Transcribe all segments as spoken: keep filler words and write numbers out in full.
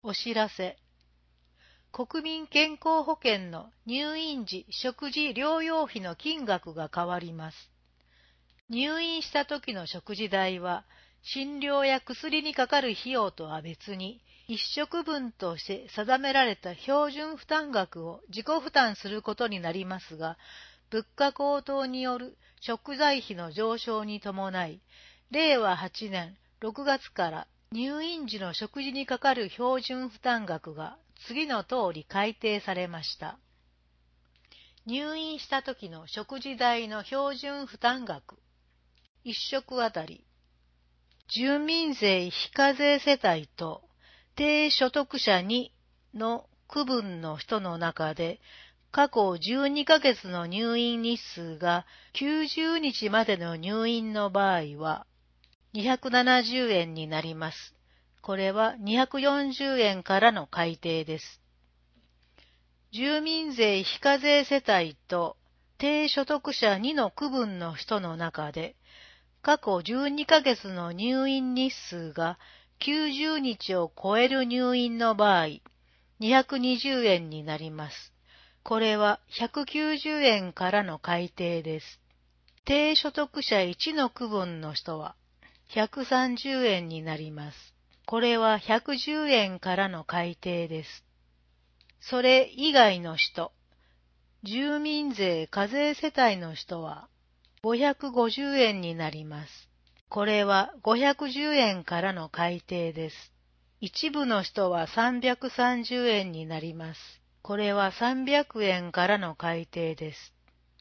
お知らせ。国民健康保険の入院時食事療養費の金額が変わります。入院した時の食事代は、診療や薬にかかる費用とは別に、一食分として定められた標準負担額を自己負担することになりますが、物価高騰による食材費の上昇に伴い、れいわはちねんろくがつから入院時の食事にかかる標準負担額が次の通り改定されました。入院した時の食事代の標準負担額。一食あたり、住民税非課税世帯と低所得者にの区分の人の中で、過去じゅうにかげつの入院日数がきゅうじゅうにちまでの入院の場合は、にひゃくななじゅうえんになります。これはにひゃくよんじゅうえんからの改定です。住民税非課税世帯と低所得者にの区分の人の中で、過去じゅうにかげつの入院日数がきゅうじゅうにちを超える入院の場合、にひゃくにじゅうえんになります。これはひゃくきゅうじゅうえんからの改定です。低所得者いちの区分の人はひゃくさんじゅうえんになります。これはひゃくじゅうえんからの改定です。それ以外の人、住民税課税世帯の人はごひゃくごじゅうえんになります。これはごひゃくじゅうえんからの改定です。一部の人はさんびゃくさんじゅうえんになります。これはさんびゃくえんからの改定です。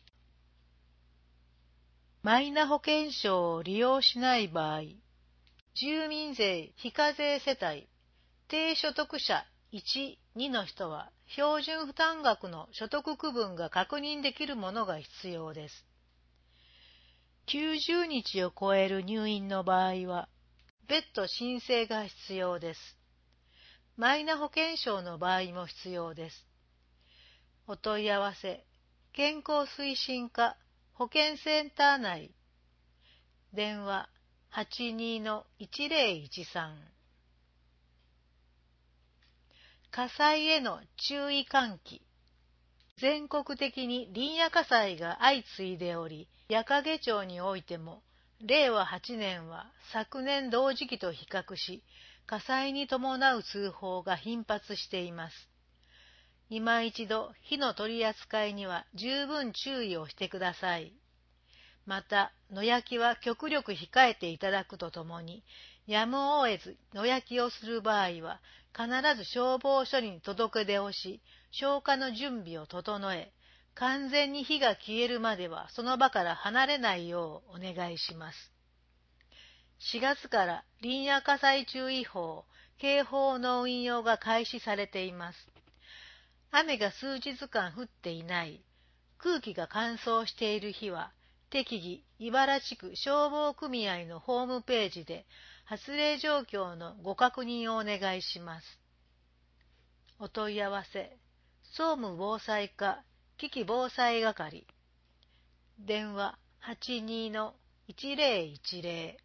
マイナ保険証を利用しない場合、住民税非課税世帯、低所得者いち、にの人は標準負担額の所得区分が確認できるものが必要です。きゅうじゅうにちを超える入院の場合は、別途申請が必要です。マイナ保険証の場合も必要です。お問い合わせ、健康推進課保健センター内、電話 はちにーいちぜろいちさん。火災への注意喚起。全国的に林野火災が相次いでおり、矢掛町においても、れいわはちねんは昨年同時期と比較し、火災に伴う通報が頻発しています。今一度火の取り扱いには十分注意をしてください。また、野焼きは極力控えていただくとともに、やむを得ず野焼きをする場合は、必ず消防署に届け出をし、消火の準備を整え、完全に火が消えるまではその場から離れないようお願いします。しがつから林野火災注意報、警報の運用が開始されています。雨が数日間降っていない、空気が乾燥している日は、適宜、茨地区消防組合のホームページで発令状況のご確認をお願いします。お問い合わせ、総務防災課危機防災係、電話 はちにーいちぜろいちぜろ。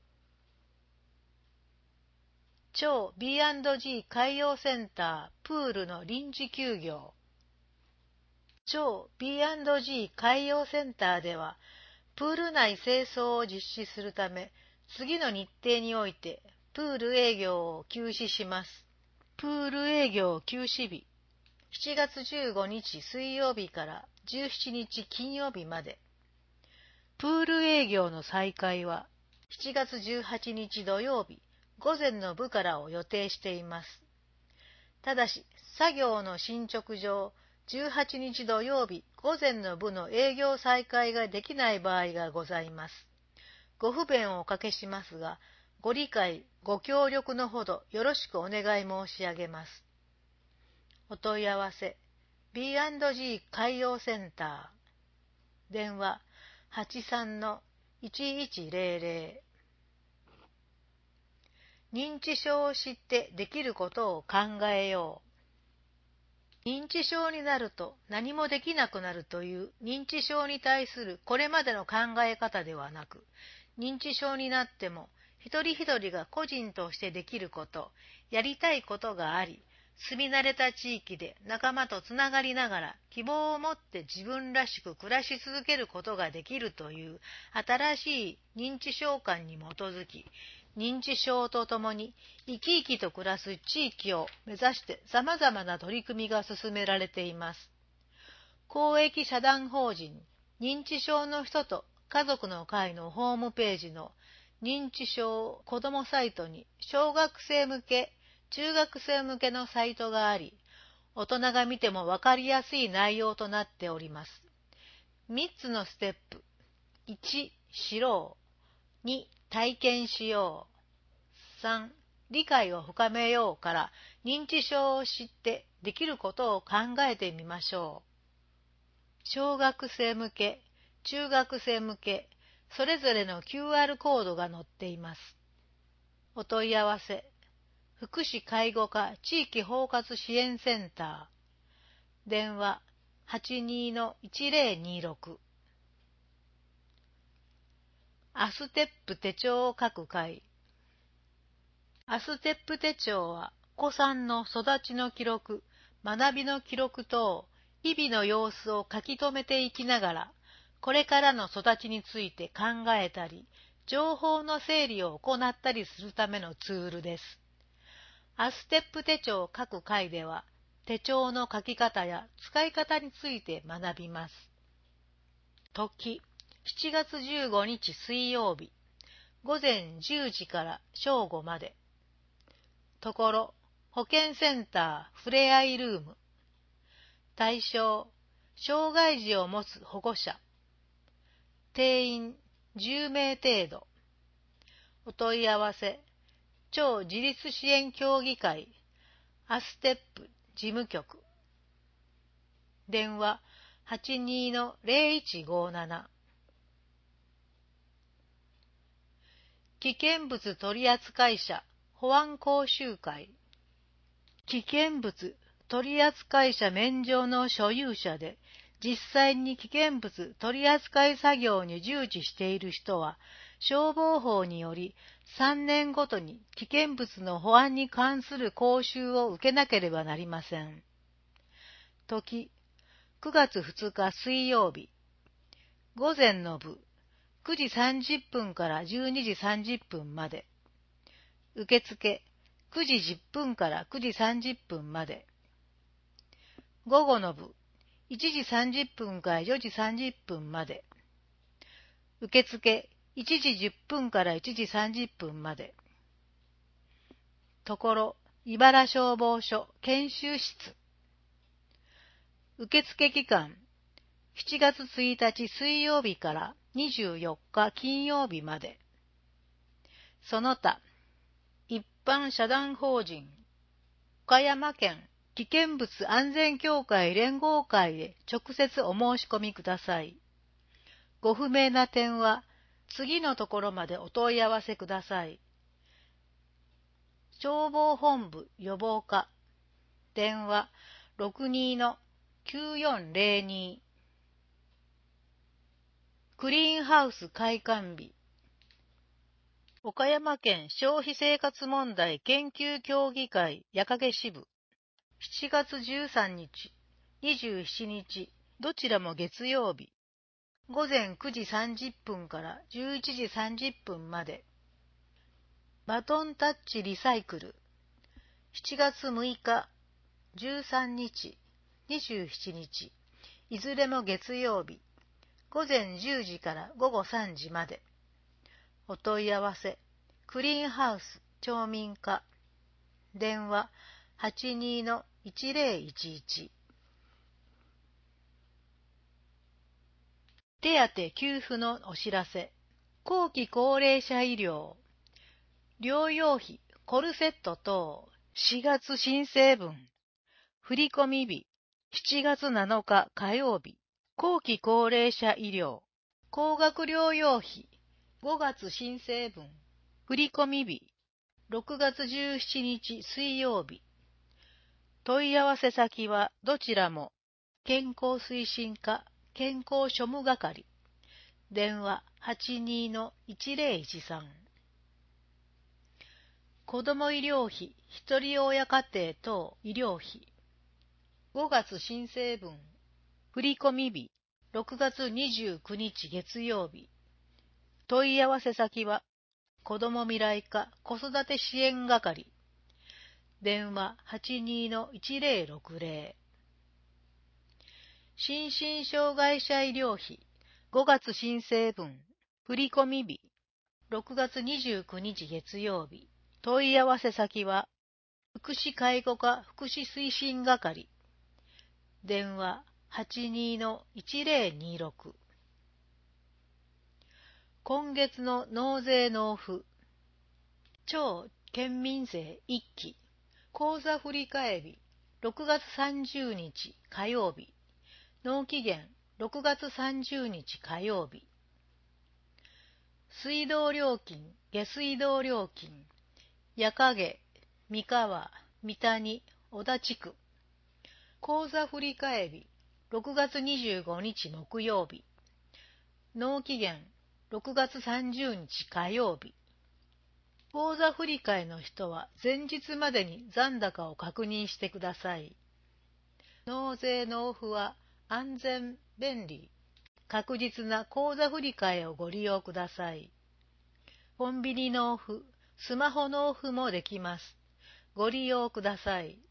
超 ビーアンドジー 海洋センタープールの臨時休業。超 ビーアンドジー 海洋センターでは、プール内清掃を実施するため、次の日程においてプール営業を休止します。プール営業休止日、しちがつじゅうごにち水曜日からじゅうしちにち金曜日まで。プール営業の再開はしちがつじゅうはちにち土曜日午前の部からを予定しています。ただし、作業の進捗上、じゅうはちにち土曜日午前の部の営業再開ができない場合がございます。ご不便をおかけしますが、ご理解、ご協力のほどよろしくお願い申し上げます。お問い合わせ、ビーアンドジー 海洋センター、電話 はちさんのいちいちぜろぜろ。認知症を知ってできることを考えよう。認知症になると何もできなくなるという認知症に対するこれまでの考え方ではなく、認知症になっても一人一人が個人としてできること、やりたいことがあり、住み慣れた地域で仲間とつながりながら希望を持って自分らしく暮らし続けることができるという新しい認知症観に基づき、認知症とともに生き生きと暮らす地域を目指して様々な取り組みが進められています。公益社団法人認知症の人と家族の会のホームページの認知症子どもサイトに小学生向け、中学生向けのサイトがあり、大人が見てもわかりやすい内容となっております。みっつのステップ。いち、知ろう。に、体験しよう。さん、理解を深めようから認知症を知ってできることを考えてみましょう。小学生向け、中学生向け、それぞれの キューアール コードが載っています。お問い合わせ。福祉介護課地域包括支援センター。電話 はちにーのいちぜろにーろく。アステップ手帳を書く会。アステップ手帳は、お子さんの育ちの記録、学びの記録等、日々の様子を書き留めていきながら、これからの育ちについて考えたり、情報の整理を行ったりするためのツールです。アステップ手帳を書く会では、手帳の書き方や使い方について学びます。時、しちがつじゅうごにち水曜日、ごぜんじゅうじから正午まで。ところ、保健センターふれあいルーム。対象、障害児を持つ保護者。定員じゅうめい程度。お問い合わせ、超自立支援協議会、アステップ事務局。電話 はちにーのぜろいちごーなな。危険物取扱者保安講習会。危険物取扱者免除の所有者で、実際に危険物取扱作業に従事している人は、消防法によりさんねんごとに危険物の保安に関する講習を受けなければなりません。時、くがつふつか水曜日、午前の部、くじさんじゅっぷんからじゅうにじさんじゅっぷんまで。受付、くじじゅっぷんからくじさんじゅっぷんまで。午後の部、いちじさんじゅっぷんからよじさんじゅっぷんまで。受付、いちじじゅっぷんからいちじさんじゅっぷんまで。ところ、茨消防署研修室。受付期間、しちがつついたち水曜日からにじゅうよっか金曜日まで。その他、一般社団法人、岡山県危険物安全協会連合会へ直接お申し込みください。ご不明な点は、次のところまでお問い合わせください。消防本部予防課、電話 ろくにーのきゅうよんぜろに。クリーンハウス開館日。岡山県消費生活問題研究協議会矢掛支部。しちがつじゅうさんにち、にじゅうしちにち、どちらも月曜日。午前くじさんじゅっぷんからじゅういちじさんじゅっぷんまで。バトンタッチリサイクル。しちがつむいか、じゅうさんにち、にじゅうしちにち、いずれも月曜日。午前じゅうじから午後さんじまで。お問い合わせ、クリーンハウス町民課。電話 はちにーのいちぜろいちいち。手当給付のお知らせ。後期高齢者医療。療養費、コルセット等、しがつ申請分。振込日、しちがつなのか火曜日。後期高齢者医療。高額療養費、ごがつ申請分。振込日、ろくがつじゅうしちにち水曜日。問い合わせ先はどちらも、健康推進課健康庶務係。電話 はちにーのいちぜろいちさん。 子ども医療費、ひとり親家庭等医療費。ごがつ申請分。振込日、ろくがつにじゅうくにち月曜日。問い合わせ先は、子ども未来課子育て支援係。電話 はちにーのいちぜろろくぜろ。心身障害者医療費、ごがつ申請分。振込日、ろくがつにじゅうくにち月曜日。問い合わせ先は、福祉介護課福祉推進係。電話 はちにーのいちぜろにろく。今月の納税納付。超県民税いっき。口座振替日、ろくがつさんじゅうにち火曜日。納期限、ろくがつさんじゅうにち火曜日。水道料金、下水道料金。矢影、三河、三谷、小田地区。口座振替日、ろくがつにじゅうごにち木曜日。納期限、ろくがつさんじゅうにち火曜日。口座振替の人は前日までに残高を確認してください。納税納付は安全、便利、確実な口座振替をご利用ください。コンビニ納付、スマホ納付もできます。ご利用ください。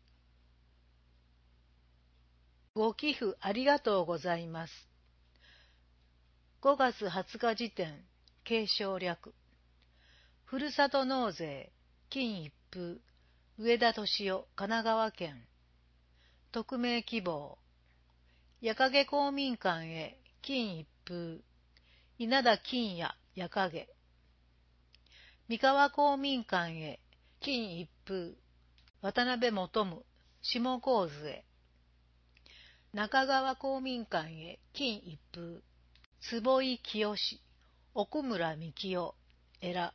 ご寄付ありがとうございます。ごがつはつか時点、継承略。ふるさと納税、金一封、上田敏夫、神奈川県。匿名希望。矢影公民館へ、金一封。稲田金也、矢影。三河公民館へ、金一封。渡辺元夢、下高津へ。中川公民館へ、金一封。坪井清、奥村幹夫、江良。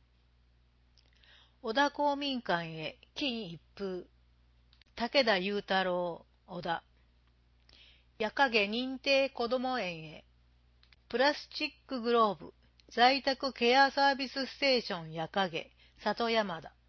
小田公民館へ、金一封。武田雄太郎、小田。矢影認定こども園へ。プラスチックグローブ、在宅ケアサービスステーション矢影、里山田。